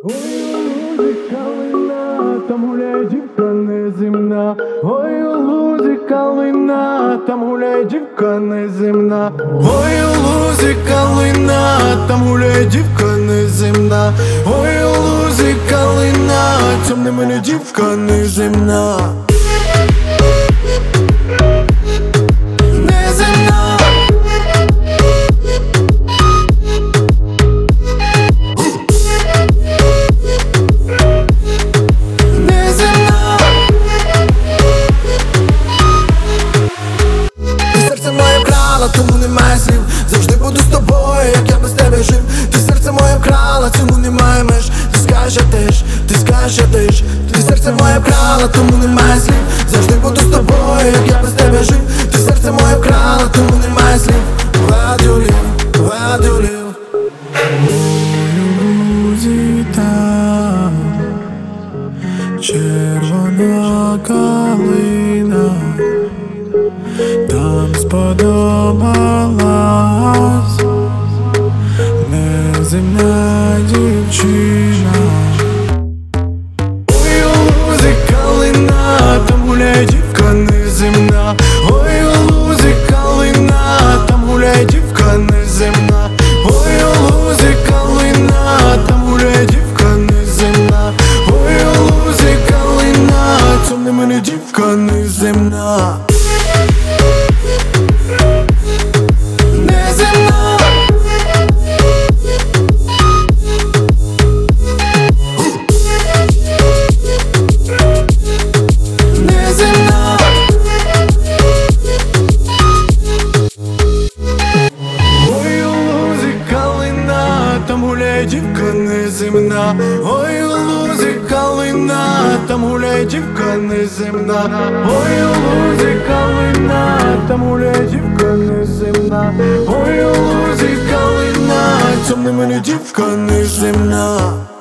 Ой, у лузі калина, там гуляє дівка неземна. Ой, у лузі калина, там гуляє дівка неземна. Ой, у лузі калина, там гуляє дівка неземна. Ой, у лузі калина, цьом не мене дівка неземна. Тому немає слів, завжди буду з тобою, як я без тебе жив. Ти серце моє вкрала, цьому немає меж. Ти скажеш, я теж, ти скажеш, я теж. Ти серце моє вкрала, тому немає слів. Завжди буду з тобою, як я без тебе жив. Ти серце моє вкрала, тому немає слів. Where do you live? Where do you live? У лузі там червона калина, там сподобалась неземна дівчина. Ой, у лузі калина, там гуляє дівка неземна. Ой, у лузі калина, там гуляє дівка неземна. Ой, у лузі калина, там гуляє дівка неземна. Ой, у лузі калина, цьом не мене дівка неземна. Там гуляє дівка неземна. Ой, у лузі калина, там гуляє дівка неземна. Ой, у лузі калина, там гуляє дівка неземна. Ой, у лузі калина, цьом не мене дівка неземна.